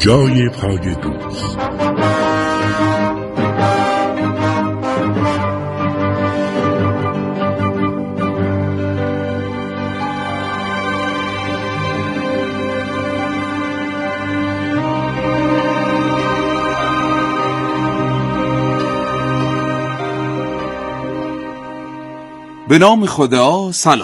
جای پای دوست. به نام خدا. سلام.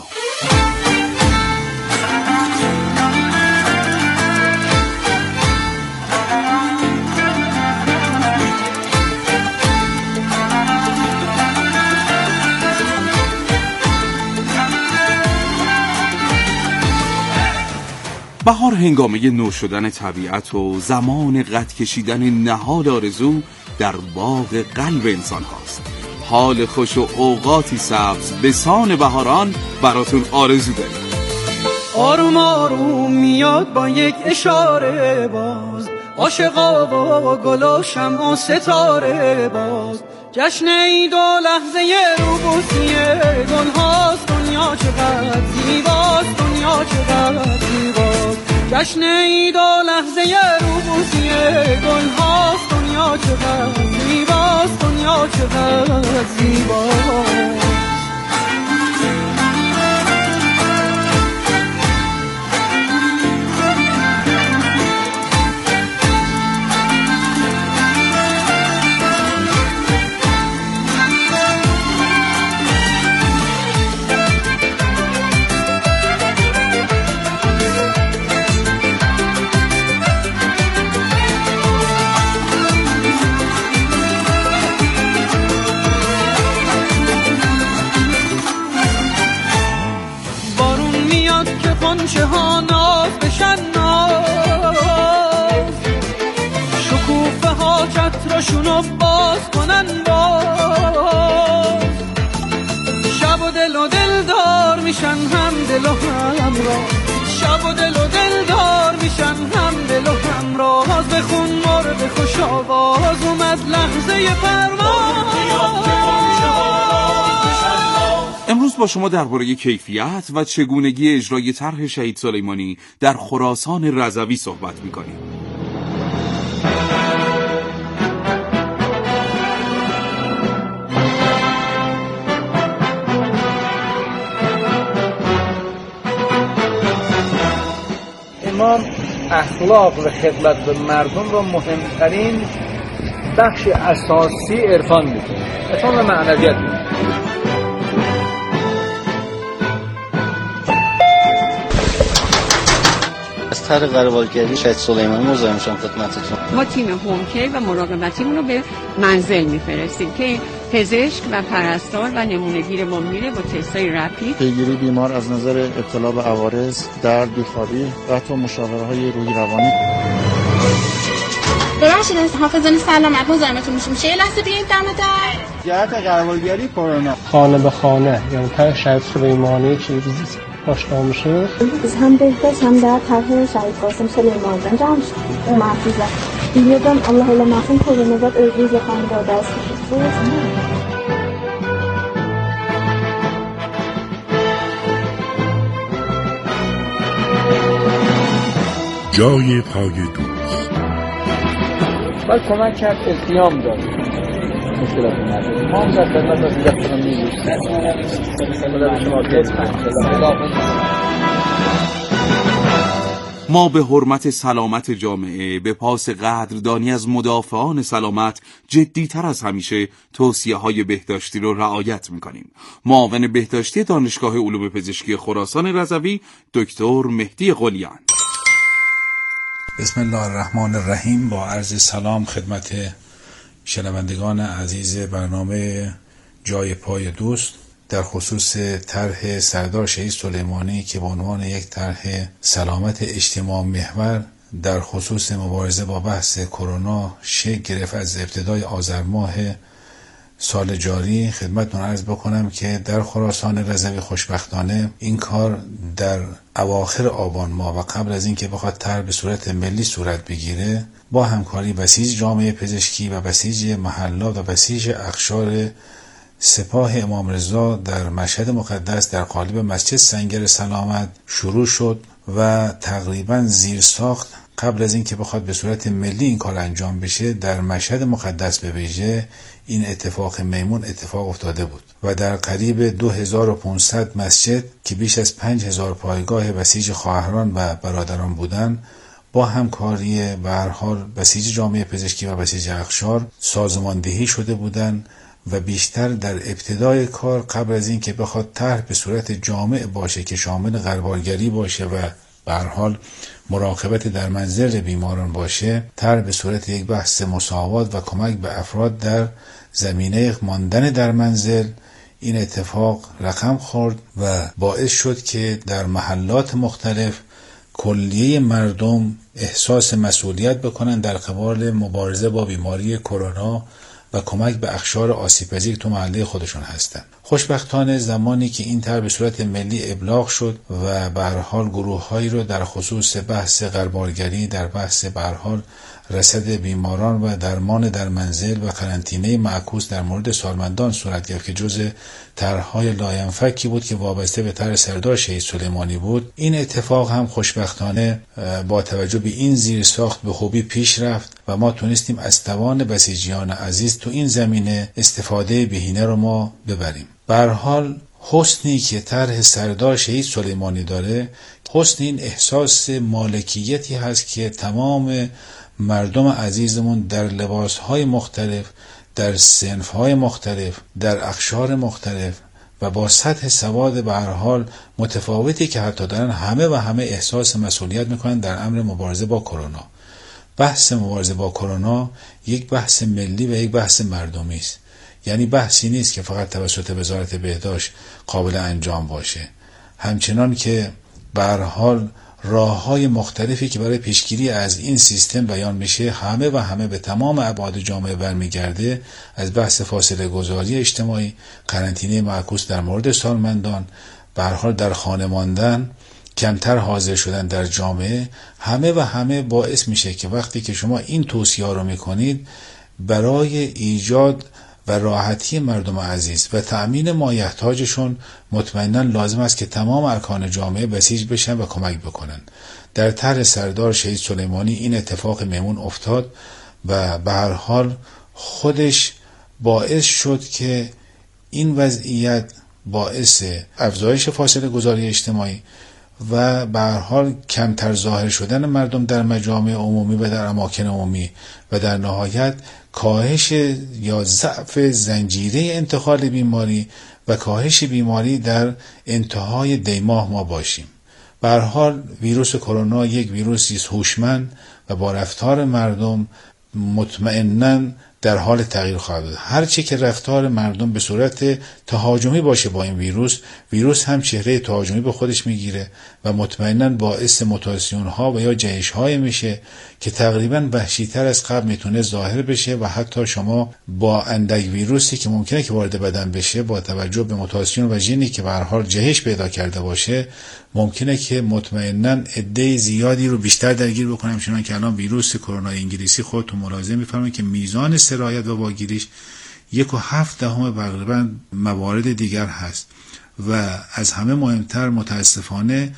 بهار هنگامه نو شدن طبیعت و زمان قد کشیدن نهال آرزو در باغ قلب انسان هاست. حال خوش و اوقاتی سبز به سان بهاران براتون آرزو داریم. آروم آروم میاد با یک اشاره باز، عاشقا و گل و شمع و ستاره باز، جشن عید و لحظه روبوسی گل هاست. دنیا چقدر زیباست، دنیا چقدر زیباست، جشن عید و لحظه روبوسی گل هاست. دنیا چقدر زیباست، دنیا چقدر زیباست. خونچه ها ناز بشن ناز، شکوفه ها چترشونو باز کنن باز، شب و دلدار میشن هم دل و همراز، شب و دلدار میشن هم دل و همراز. بخون مرد خوش آواز اومد لحظه پرواز. امروز با شما درباره کیفیت و چگونگی اجرای طرح شهید سلیمانی در خراسان رضوی صحبت می‌کنیم. امام اخلاق و خدمت به مردم را مهمترین بخش اساسی عرفان می‌دونه. عرفان و معنویت می‌دونه. از طرح قربالگری شهید سلیمانی مزاحم میشم خدمتتون. ما تیم هوم‌کیر و مراقبتیمون رو به منزل میفرستیم که پزشک و پرستار و نمونه‌گیر ما میره با تستای رپید پیگیری بیمار از نظر ابتلا به عوارض، درد، بیخوابی و حتی مشاوره‌های روحی روانی. ببخشید حافظان سلامت مزاحمتون میشیم. چه لحظه دیگه دم در جهت قربالگری کرونا خانه به خانه، یعنی طرح شهید سلیمانی چیزی آشنا میشه. هم بهداشت هم در طرح شهید قاسم سلیمانی انجام شد. اون محفوظه دیدم الله الا مفهوم کرونا بعد روز خانواده است. جای پای دوست. باید کمک کرد، التیام داد مشکلات مردم. ما هم در خدمت از دیگر کنم می‌گوشتن. خدا به شما ما به حرمت سلامت جامعه به پاس قدردانی از مدافعان سلامت جدی‌تر از همیشه توصیه‌های بهداشتی رو رعایت می‌کنیم. معاون بهداشتی دانشگاه علوم پزشکی خراسان رضوی دکتر مهدی قلیان. بسم الله الرحمن الرحیم. با عرض سلام خدمت شنوندگان عزیز برنامه جای پای دوست در خصوص طرح سردار شهید سلیمانی که به عنوان یک طرح سلامت اجتماع محور در خصوص مبارزه با بحث کرونا شکل گرفت از ابتدای آذر ماه سال جاری، خدمتتون عرض بکنم که در خراسان رضوی خوشبختانه این کار در اواخر آبان ماه و قبل از اینکه بخواد طرح به صورت ملی صورت بگیره با همکاری بسیج جامعه پزشکی و بسیج محلات و بسیج اقشار سپاه امام رضا در مشهد مقدس در قالب مسجد سنگر سلامت شروع شد و تقریبا زیر ساخت قبل از اینکه بخواد به صورت ملی این کار انجام بشه، در مشهد مقدس به ویژه این اتفاق میمون اتفاق افتاده بود و در قریب 2500 مسجد که بیش از 5000 پایگاه بسیج خواهران و برادران بودند، با همکاری به هر حال بسیج جامعه پزشکی و بسیج اقشار سازماندهی شده بودند و بیشتر در ابتدای کار قبل از این که بخواد طرح به صورت جامع باشه که شامل غربالگری باشه و به هر حال مراقبت در منزل بیماران باشه، طرح به صورت یک بحث مساوات و کمک به افراد در زمینه ماندن در منزل، این اتفاق رقم خورد و باعث شد که در محلات مختلف کلیه مردم احساس مسئولیت بکنن در قبال مبارزه با بیماری کرونا و کمک به اقشار آسیب‌پذیر تو محله خودشون هستن. خوشبختانه زمانی که این طرح به صورت ملی ابلاغ شد و به هر حال گروه‌هایی رو در خصوص بحث غربالگری، در بحث به هر حال رصد بیماران و درمان در منزل و قرنطینه معکوس در مورد سالمندان صورت گرفت که جزء طرح‌های لاینفکی بود که وابسته به طرح سردار شهید سلیمانی بود، این اتفاق هم خوشبختانه با توجه به این زیرساخت به خوبی پیش رفت و ما تونستیم از توان بسیجیان عزیز تو این زمینه استفاده بهینه رو ما ببریم. به هر حال حسنی که طرح سردار شهید سلیمانی داره، حسن این احساس مالکیتی هست که تمام مردم عزیزمون در لباسهای مختلف، در صنفهای مختلف، در اقشار مختلف و با سطح سواد به هر حال متفاوتی که حتی دارن، همه احساس مسئولیت میکنن در امر مبارزه با کرونا. بحث مبارزه با کرونا یک بحث ملی و یک بحث مردمی است. یعنی بحثی نیست که فقط توسط وزارت بهداشت قابل انجام باشه، همچنان که به هر حال راه‌های مختلفی که برای پیشگیری از این سیستم بیان میشه همه به تمام ابعاد جامعه برمیگرده، از بحث فاصله گذاری اجتماعی، قرنطینه معکوس در مورد سالمندان، به هر حال در خانه ماندن، کمتر حاضر شدن در جامعه، همه باعث میشه که وقتی که شما این توصیه‌ها رو میکنید برای ایجاد و راحتی مردم عزیز و تأمین مایحتاجشون، مطمئنا لازم است که تمام ارکان جامعه بسیج بشن و کمک بکنن. در طرح سردار شهید سلیمانی این اتفاق میمون افتاد و به هر حال خودش باعث شد که این وضعیت باعث افزایش فاصله گذاری اجتماعی و به هر حال کمتر ظاهر شدن مردم در مجامع عمومی و در اماکن عمومی و در نهایت کاهش یا ضعف زنجیره انتقال بیماری و کاهش بیماری در انتهای دیماه ما باشیم. به هر حال ویروس کرونا یک ویروسی است هوشمند و با رفتار مردم مطمئناً در حال تغییر خواهد بود. هر چی که رفتار مردم به صورت تهاجمی باشه با این ویروس هم چهره تهاجمی به خودش میگیره و مطمئناً باعث موتاسیون ها و یا جهش های میشه که تقریباً وحشی‌تر از قبل میتونه ظاهر بشه و حتی شما با اندک ویروسی که ممکنه که وارد بدن بشه، با توجه به موتاسیون و ژنی که به هر حال جهش پیدا کرده باشه، ممکنه که مطمئناً عده زیادی رو بیشتر درگیر بکنه. چون که الان ویروس کرونا انگلیسی خودتون ملاحظه می‌فرمایید که میزان سرایت و واگیریش 1.7 تقریباً موارد دیگر هست و از همه مهمتر متاسفانه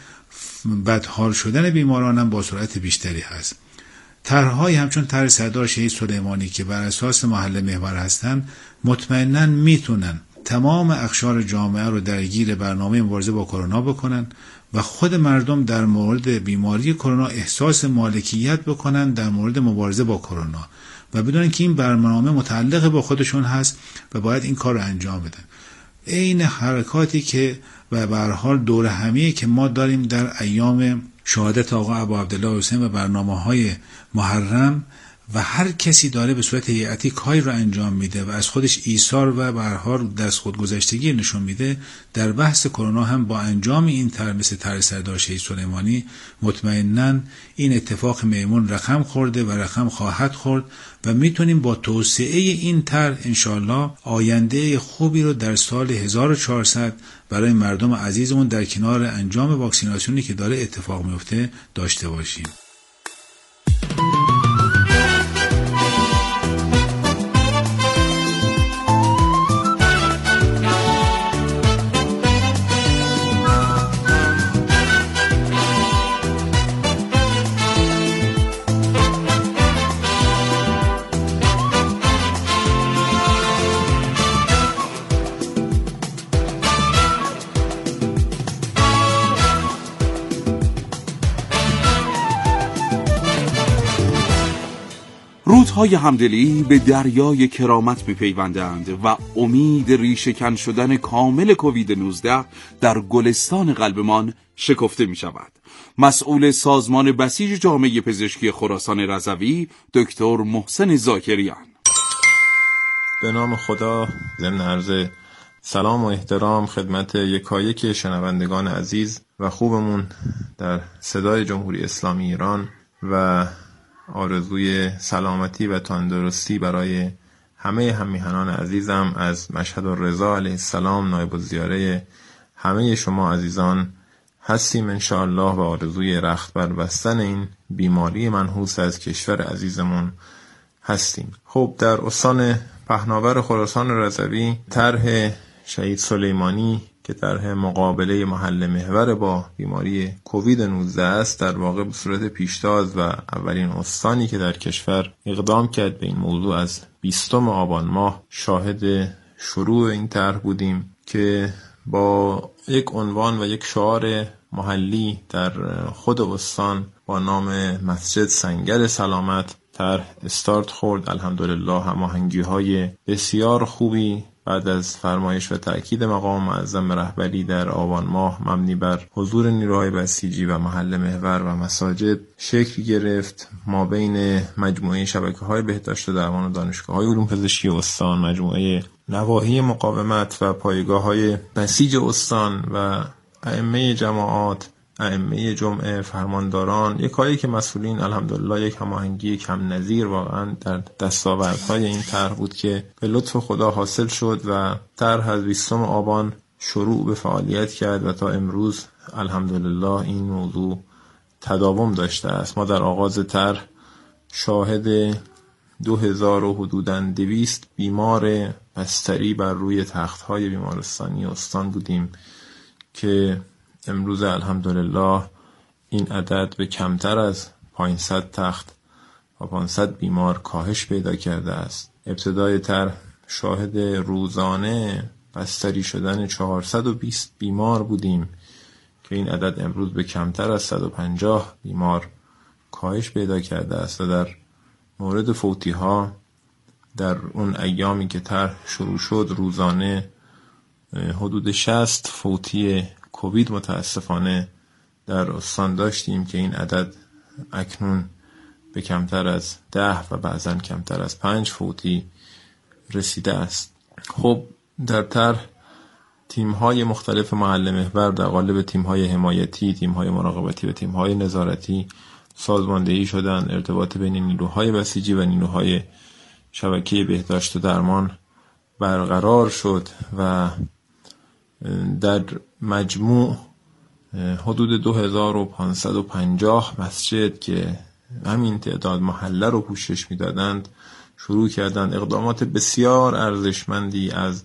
بدحال شدن بیماران هم با سرعت بیشتری هست. طرح‌های همچون طرح سردار شهید سلیمانی که بر اساس محل محور هستن مطمئناً میتونن تمام اقشار جامعه رو درگیر برنامه مبارزه با کرونا بکنن و خود مردم در مورد بیماری کرونا احساس مالکیت بکنن در مورد مبارزه با کرونا و بدونن که این برنامه متعلق به خودشون هست و باید این کار رو انجام بدن. این حرکاتی که و به هر حال دور همیه که ما داریم در ایام شهادت آقا ابا عبدالله حسین و برنامه‌های محرم و هر کسی داره به صورت هیئتی کاری رو انجام میده و از خودش ایثار و به هر حال دست خودگذشتگی نشون میده، در بحث کرونا هم با انجام این طرح مثل طرح سردار شهید سلیمانی مطمئناً این اتفاق میمون رقم خورده و رقم خواهد خورد و میتونیم با توسعه این طرح انشالله آینده خوبی رو در سال 1400 برای مردم عزیزمون در کنار انجام واکسیناسیونی که داره اتفاق میفته داشته باشیم. رودهای همدلی به دریای کرامت می‌پیوندند و امید ریشه‌کن شدن کامل کووید 19 در گلستان قلبمان شکفته می‌شود. مسئول سازمان بسیج جامعه پزشکی خراسان رضوی دکتر محسن زاکریان: به نام خدا، ضمن عرض سلام و احترام خدمت یکایک شنوندگان عزیز و خوبمون در صدای جمهوری اسلامی ایران و آرزوی سلامتی و تندرستی برای همه هممیهنان عزیزم از مشهد الرضا علیه السلام نایب الزیاره همه شما عزیزان هستیم انشاءالله و آرزوی رخت بر بستن این بیماری منحوس از کشور عزیزمون هستیم. خب در استان پهناور خراسان رضوی طرح شهید سلیمانی که طرح مقابله محل محور با بیماری کووید 19 است در واقع به صورت پیشتاز و اولین استانی که در کشور اقدام کرد به این موضوع از 20 آبان ماه شاهد شروع این طرح بودیم که با یک عنوان و یک شعار محلی در خود استان با نام مسجد سنگر سلامت طرح استارت خورد. الحمدلله هماهنگی‌های بسیار خوبی بعد از فرمایش و تأکید مقام معظم رهبری در آبان ماه مبنی بر حضور نیروهای بسیجی و محل محور و مساجد شکل گرفت ما بین مجموعه شبکه‌های بهداشت و درمان و دانشگاه‌های علوم پزشکی استان، مجموعه نواحی مقاومت و پایگاه‌های بسیج استان و ائمه جماعات، ائمه جمعه، فرمانداران، یکایک مسئولین. الحمدلله یک هماهنگی کم نظیر واقعا در دستاوردهای این طرح بود که به لطف خدا حاصل شد و طرح از 20 آبان شروع به فعالیت کرد و تا امروز الحمدلله این موضوع تداوم داشته است. ما در آغاز طرح شاهد 2000 و حدوداً 200 بیمار بستری بر روی تخت‌های بیمارستانی استان بودیم که امروز الحمدلله این عدد به کمتر از 500 تخت و 500 بیمار کاهش پیدا کرده است. ابتدای طرح شاهد روزانه بستری شدن 420 بیمار بودیم که این عدد امروز به کمتر از 150 بیمار کاهش پیدا کرده است و در مورد فوتی ها در اون ایامی که طرح شروع شد روزانه حدود 60 فوتی کووید متاسفانه در استان داشتیم که این عدد اکنون به کمتر از 10 و بعضاً کمتر از 5 فوتی رسیده است. خب در طرح تیم‌های مختلف محل محور در قالب تیم‌های حمایتی، تیم‌های مراقبتی و تیم‌های نظارتی سازماندهی شدند. ارتباط بین نیروهای بسیجی و نیروهای شبکه بهداشت و درمان برقرار شد و در مجموع حدود 2550 مسجد که همین تعداد محله رو پوشش میدادند شروع کردند اقدامات بسیار ارزشمندی از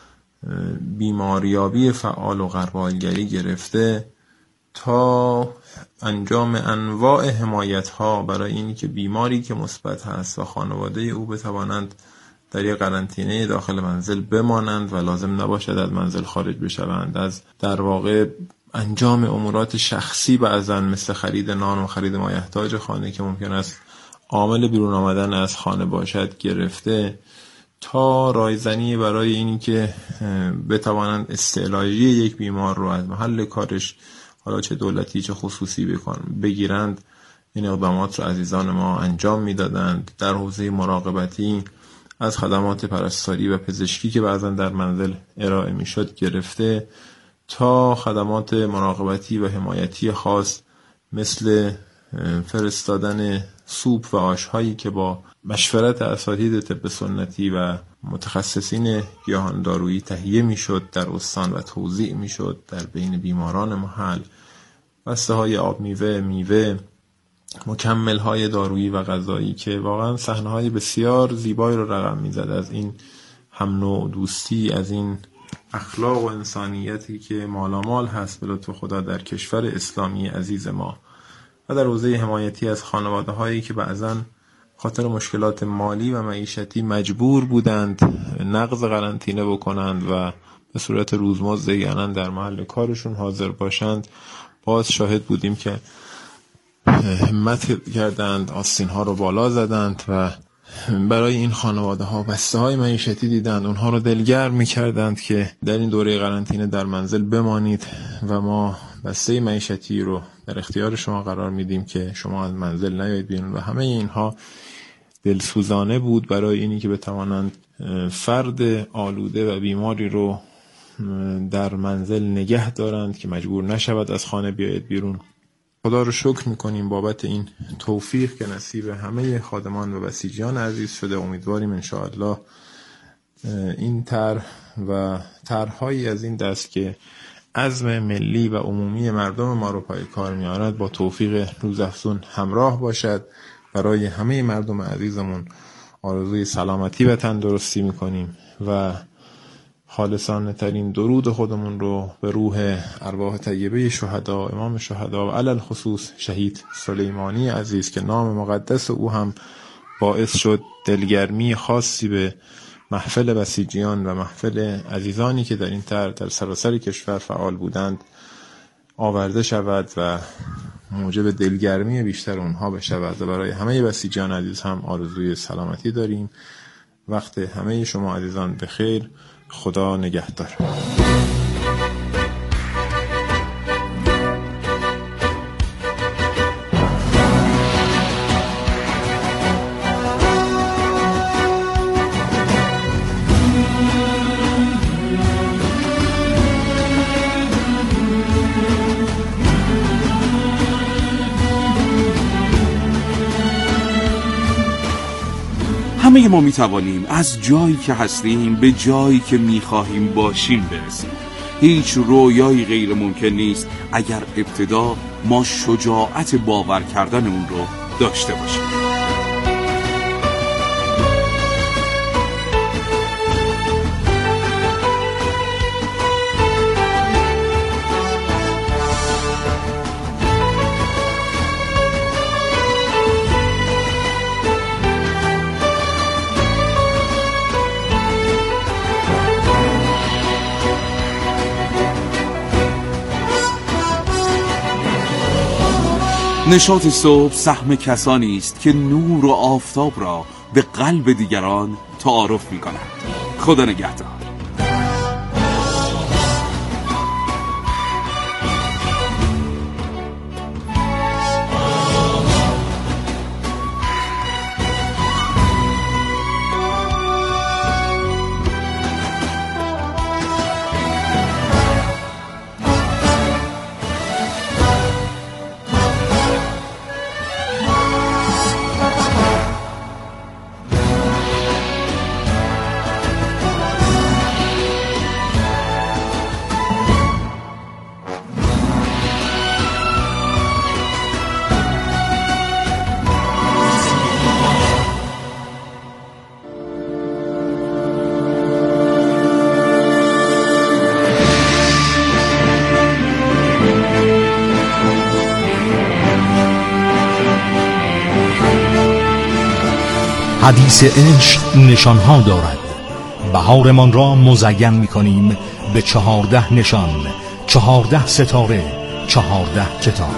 بیماریابی فعال و غربالگری گرفته تا انجام انواع حمایت‌ها برای اینی که بیماری که مثبت هست و خانواده او بتوانند در یک قرنطینه داخل منزل بمانند و لازم نباشد از منزل خارج بشوند، از در واقع انجام امورات شخصی بعضاً مثل خرید نان و خرید مایحتاج خانه که ممکن است عامل بیرون آمدن از خانه باشد گرفته تا رایزنی برای اینی که بتوانند استعلاجی یک بیمار رو از محل کارش حالا چه دولتی چه خصوصی بگیرند. این اقدامات رو عزیزان ما انجام میدادند. در حوزه مراقبتی از خدمات پرستاری و پزشکی که بعضا در منزل ارائه میشد گرفته تا خدمات مراقبتی و حمایتی خاص مثل فرستادن سوپ و آشهایی که با مشورت اساتید طب سنتی و متخصصین گیاهاندارویی تهیه میشد در استان و توزیع میشد در بین بیماران محل، بسته های آب میوه، مکمل های دارویی و غذایی که واقعا صحنه های بسیار زیبایی رو رقم میزد از این هم نوع دوستی، از این اخلاق و انسانیتی که مالامال هست به لطف خدا در کشور اسلامی عزیز ما. و در حوزه حمایتی از خانواده هایی که بعضاً خاطر مشکلات مالی و معیشتی مجبور بودند نقض قرنطینه بکنند و به صورت روزمزد یعنی در محل کارشون حاضر باشند، باز شاهد بودیم که همت کردند، آستین ها رو بالا زدند و برای این خانواده ها بسته های معیشتی دیدند، اونها رو دلگرم می‌کردند که در این دوره قرنطینه در منزل بمانید و ما بسته معیشتی رو در اختیار شما قرار میدیم که شما از منزل نیایید بیرون و همه اینها دلسوزانه بود برای اینی که بتوانند فرد آلوده و بیماری رو در منزل نگه دارند که مجبور نشود از خانه بیاید بیرون. خدا رو شکر میکنیم بابت این توفیق که نصیب همه خادمان و بسیجیان عزیز شده. امیدواریم انشاءالله این طرح و طرح‌هایی از این دست که عزم ملی و عمومی مردم ما رو پای کار میارد با توفیق روزافزون همراه باشد. برای همه مردم عزیزمون آرزوی سلامتی و تندرستی میکنیم و خالصانه ترین درود خودمون رو به روح ارواح طیبه شهدا، امام شهدا و علل خصوص شهید سلیمانی عزیز که نام مقدس او هم باعث شد دلگرمی خاصی به محفل بسیجیان و محفل عزیزانی که در این طرح در سراسر کشور فعال بودند آورده شود و موجب دلگرمی بیشتر اونها بشود. و برای همه بسیجیان عزیز هم آرزوی سلامتی داریم. وقت همه شما عزیزان بخیر. خدا نگهدار. همه ما میتوانیم از جایی که هستیم به جایی که میخواهیم باشیم برسیم. هیچ رویایی غیر ممکن نیست اگر ابتدا ما شجاعت باور کردن اون رو داشته باشیم. نشاط صبح سهم کسانی است که نور و آفتاب را به قلب دیگران تعارف می کنند. خدا نگهدار. حدیث عشق نشانها دارد. بهارمان را مزین می‌کنیم به 14 نشان، 14 ستاره، 14 کتاب،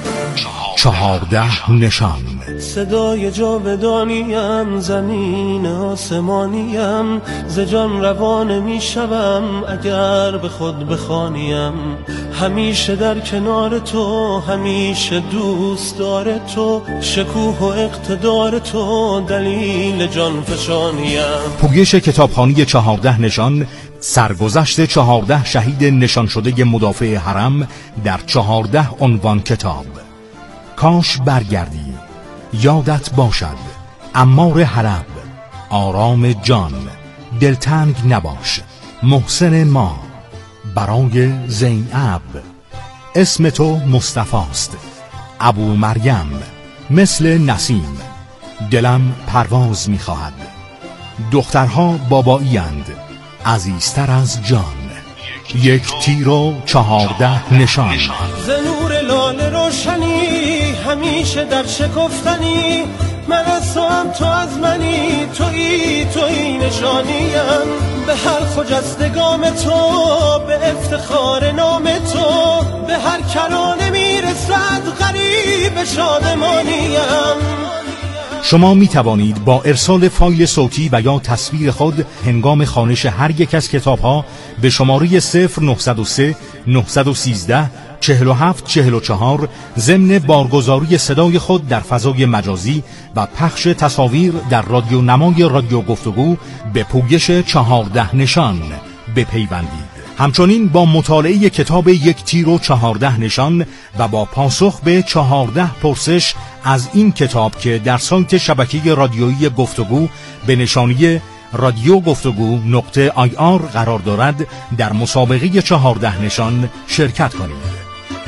14 نشان. صدای جاودانیم، زمین آسمانیم، ز جان روانه میشوم اگر به خود بخوانیم. همیشه در کنار تو، همیشه دوست دار تو، شکوه و اقتدار تو دلیل جان فشانیم. پویش کتابخوانی 14 نشان، سرگذشت 14 شهید نشان شده مدافع حرم در 14 عنوان کتاب. کاش برگردی، یادت باشد عمار حلب، آرام جان، دلتنگ نباش، محسن ما، برای زینب، اسم تو مصطفاست، ابو مریم، مثل نسیم، دلم پرواز می‌خواهد، دخترها بابایی اند، عزیزتر از جان، یک تیر و 14 نشان. ز نور لاله روشنی، همیشه در شکفتنی، من از تو هم تو از منی، تویی نشانیم. به هر خجستگام تو، به افتخار نام تو، به هر کرانه میرسد غریب شادمانیم. شما می توانید با ارسال فایل صوتی و یا تصویر خود هنگام خوانش هر یک از کتاب‌ها به شماره 0903 913 4744 ضمن بارگزاری صدای خود در فضای مجازی و پخش تصاویر در رادیو نمای رادیو گفتگو به پویش 14 نشان بپیوندید. همچنین با مطالعه کتاب 1 تیر و 14 نشان و با پاسخ به 14 پرسش از این کتاب که در سایت شبکه رادیویی گفتگو به نشانی رادیو گفتگو.ir قرار دارد در مسابقه 14 نشان شرکت کنید.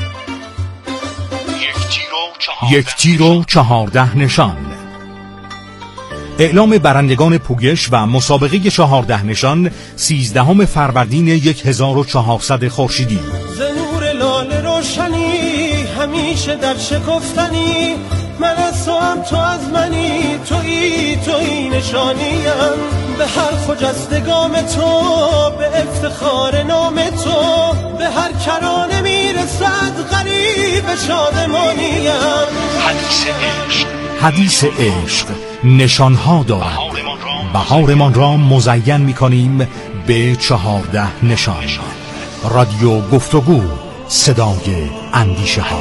1 تیر و 14 نشان. اعلام برندگان پویش و مسابقه 14 نشان 13 فروردین 1400 خورشیدی. ز نور لاله روشنی همیشه در شکفتنی، من از تو هم تو از منی، تویی نشانیم، به هر خجسته گام تو، به افتخار نام تو، به هر کرانه میرسد غریب شادمانیم. حدیث عشق نشانها دارد، بهارمان را مزین می‌کنیم به 14 نشان. رادیو گفتگو، صدای اندیشه ها.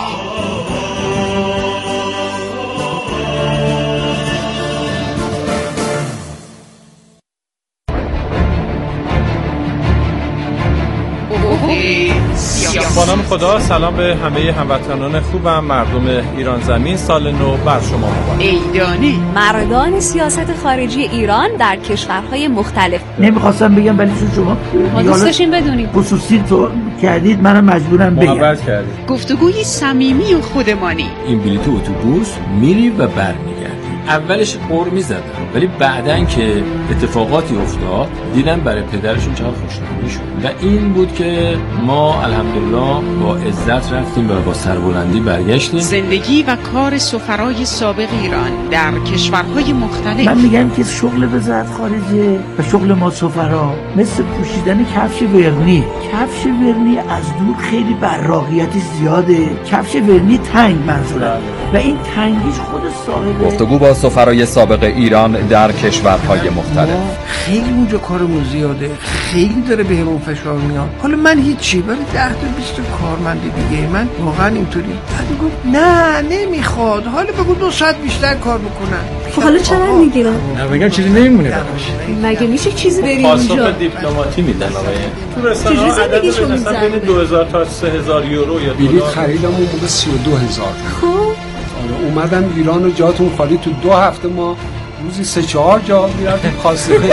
با نام خدا، سلام به همه هموطنان خوبم، مردم ایران زمین. سال نو بر شما مبارک. عیدانه مردان سیاست خارجی ایران در کشورهای مختلف. نمیخواستم بگم ولی شما ما دوست داشتیم بدونیم. خصوصی تو کردید، منم مجبورم بگم. محبت کردید. گفتگوی صمیمی و خودمانی. این بلیط اتوبوس میری و برمیگردی. اولش قر میزدن ولی بعدن که اتفاقاتی افتاد دیدن برای پدرشون چقدر خوشنودی شد و این بود که ما الحمدلله با عزت رفتیم و با سربلندی برگشتیم. زندگی و کار سفرای سابق ایران در کشورهای مختلف. من میگم که شغل وزارت خارجه و شغل ما سفرا مثل پوشیدن کفش ورنی. کفش ورنی از دور خیلی براقیتی زیاده، کفش ورنی تنگ منظورم، و این تنگیش خود صاحبه. گفتگو با سفرای سابق ایران در کشورهای مختلف. خیلی اونجا کارمون زیاده، خیلی داره بهمون فشار میاد. حالا من هیچی، ولی 10 تا 20 کارمند دیگه من واقعا اینطوری. بعد گفت نه نمیخواد، حالا بگو 2 ساعت بیشتر کار بکنن. حالا چقدر میگیرن؟ نه بگم چیزی نمیمونه براش. مگه میشه چیزی بریم اونجا؟ پاسخ دیپلماتی میدن آقای. تو رسانه‌ها عدد مثلا بین 2000 تا 3000 یورو یا بلیط خریدم اون موقع 32000. خب اومدم ایران و جاتون خالی. تو 2 هفته ما روزی 3-4 جا میرفتیم خاصه.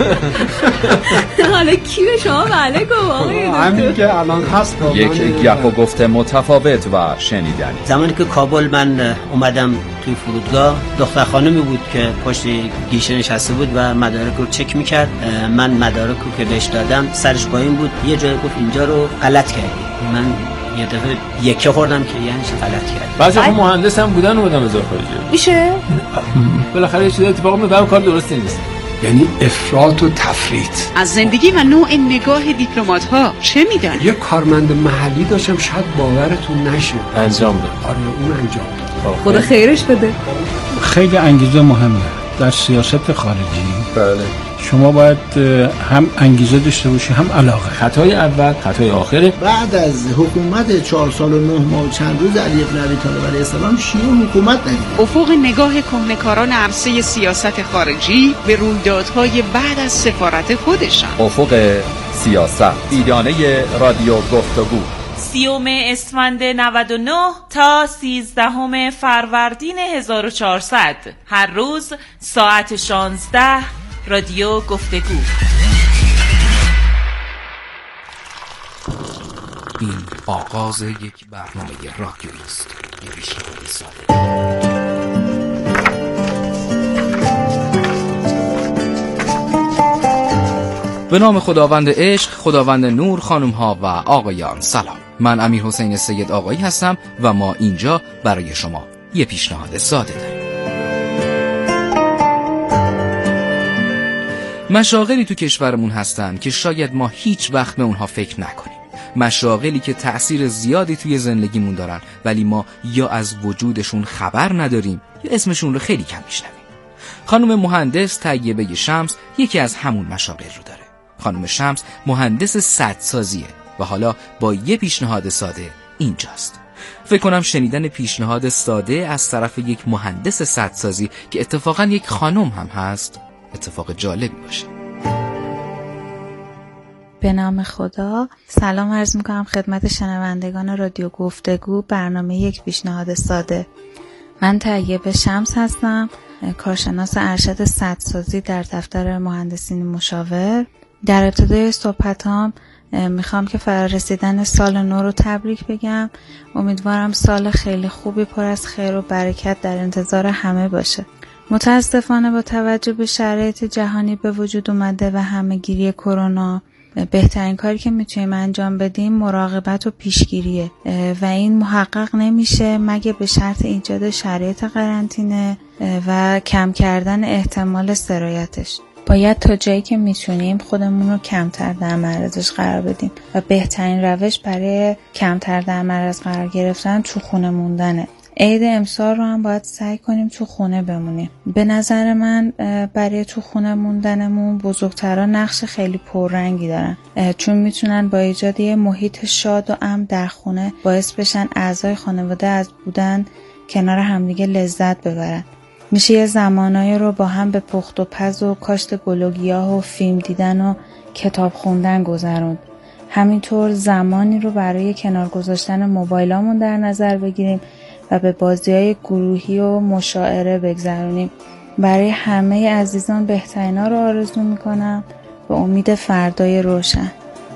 حالا کی به شما بله گفت آقای دکتر؟ همین که الان هست. یک گپ و گفت متفاوت و شنیدنی. زمانی که کابل من اومدم توی فرودگاه، دختر خانمی بود که پشت گیشه نشسته بود و مدارک رو چک میکرد. من مدارک رو که بهش دادم سرش پایین بود، یه جای گفت اینجا رو غلط کردی. من یه دفعه یکی خوردم که یعنی چی غلط کرد. بعضی هم مهندس هم بودن اومدن وزارت خارجه. میشه؟ بالاخره یه چیزی اتفاق میفته، کار درستی نیست. یعنی افراط و تفریط. از زندگی و نوع نگاه دیپلمات ها چه میدونی؟ یه کارمند محلی داشتم، شاید باورتون نشه، انجام داد. آره اون انجام داد. خدا خیرش بده. خیلی انگیزه مهمه در سیاست خارجی. بله. شما باید هم انگیزه داشته باشی هم علاقه. خطای اول، خطای آخره. بعد از حکومت 4 سال و 9 ماه و چند روز علی بن ابی طالب علیه السلام شیعه حکومت ندید. افق نگاه کهنه‌کاران عرصه سیاست خارجی به رویدادهای بعد از سفارت خودشان. افق سیاست. ایدانه رادیو گفتگو. 30 اسفند 99 تا 13 فروردین 1400. هر روز ساعت 16 رادیو گفتگو. این آغاز یک برنامه رادیویی است. یک پیشنهاد ساده. به نام خداوند عشق، خداوند نور، خانم ها و آقایان، سلام. من امیر حسین سید آقایی هستم و ما اینجا برای شما یه پیشنهاد ساده داریم. مشاغلی تو کشورمون هستن که شاید ما هیچ وقت به اونها فکر نکنیم. مشاغلی که تأثیر زیادی توی زندگیمون دارن ولی ما یا از وجودشون خبر نداریم یا اسمشون رو خیلی کم میشنویم. خانم مهندس طیبه شمس یکی از همون مشاغل رو داره. خانم شمس مهندس سدسازیه و حالا با یه پیشنهاد ساده اینجاست. فکر کنم شنیدن پیشنهاد ساده از طرف یک مهندس سدسازی که اتفاقا یک خانم هم هست اتفاق جالبی باشه. به نام خدا، سلام عرض میکنم خدمت شنوندگان رادیو گفتگو برنامه یک پیشنهاد ساده. من طیبه شمس هستم، کارشناس ارشد سدسازی در دفتر مهندسین مشاور. در ابتدای صحبتام میخوام که فرارسیدن سال نو رو تبریک بگم. امیدوارم سال خیلی خوبی پر از خیر و برکت در انتظار همه باشه. متاسفانه با توجه به شرایط جهانی به وجود اومده و همه‌گیری کرونا، بهترین کاری که میتونیم انجام بدیم مراقبت و پیشگیریه و این محقق نمیشه مگه به شرط ایجاد شرایط قرنطینه و کم کردن احتمال سرایتش. باید تا جایی که میتونیم خودمون رو کمتر در معرضش قرار بدیم و بهترین روش برای کمتر در معرض قرار گرفتن تو خونه موندنه. عید امسال رو هم باید سعی کنیم تو خونه بمونیم. به نظر من برای تو خونه موندنمون بزرگترها نقش خیلی پررنگی دارن، چون میتونن با ایجاد یه محیط شاد و امن در خونه باعث بشن اعضای خانواده از بودن کنار همدیگه لذت ببرن. میشه یه زمانایی رو با هم به پخت و پز و کاشت گل و گیاه و فیلم دیدن و کتاب خوندن گذروند. همینطور زمانی رو برای کنار گذاشتن موبایلامون در نظر بگیریم و به بازی‌های گروهی و مشاعره بگذرونیم. برای همه عزیزان بهترینا رو آرزو میکنم به امید فردای روشن.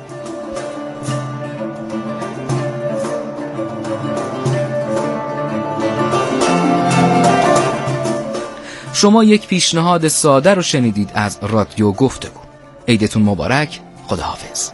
شما یک پیشنهاد ساده رو شنیدید از رادیو گفتگو. عیدتون مبارک. خداحافظ.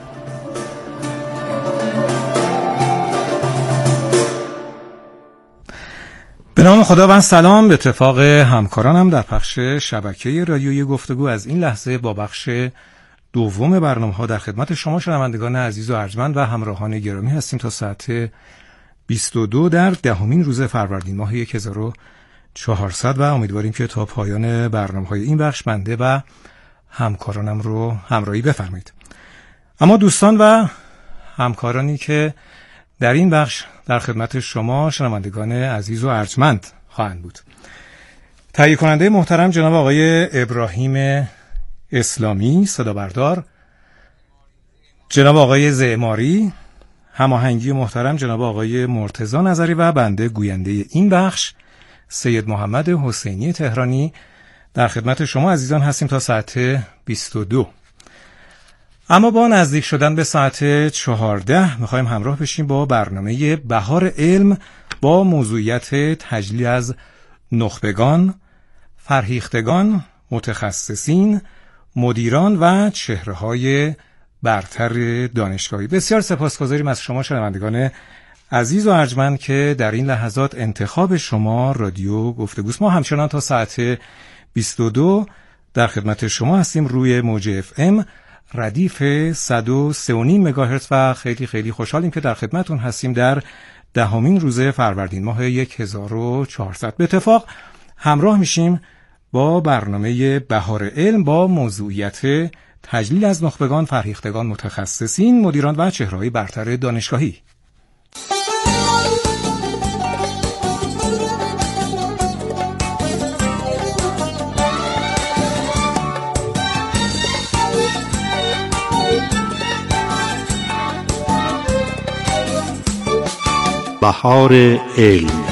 به نام خداوند. سلام. به اتفاق همکارانم در پخش شبکه رادیویی گفتگو از این لحظه با بخش دوم برنامه‌ها در خدمت شما شنوندگان عزیز و ارجمند و همراهان گرامی هستیم تا ساعت 22 در 10مین روز فروردین ماه 1400 و امیدواریم که تا پایان برنامه‌های این بخش بنده و همکارانم رو همراهی بفرمایید. اما دوستان و همکارانی که در این بخش در خدمت شما شنوندگان عزیز و ارجمند خواهند بود: تهیه کننده محترم جناب آقای ابراهیم اسلامی صدا بردار، جناب آقای زعماری، هماهنگی محترم جناب آقای مرتضی نظری و بنده گوینده این بخش سید محمد حسینی تهرانی در خدمت شما عزیزان هستیم تا ساعت 22. اما با نزدیک شدن به ساعت 14 میخوایم همراه بشیم با برنامه بهار علم با موضوعیت تجلیل از نخبگان، فرهیختگان، متخصصین، مدیران و چهره‌های برتر دانشگاهی. بسیار سپاسگزاریم از شما شنوندگان عزیز و ارجمند که در این لحظات انتخاب شما رادیو گفتگوست. ما همچنان تا ساعت 22 در خدمت شما هستیم روی موج FM ردیف 103.5 مگاهرتز و خیلی خیلی خوشحالیم که در خدمتون هستیم در 10مین روز فروردین ماه 1400. به اتفاق همراه میشیم با برنامه بهار علم با موضوعیت تجلیل از نخبگان، فرهیختگان، متخصصین، مدیران و چهره‌های برتر دانشگاهی. بهار علم.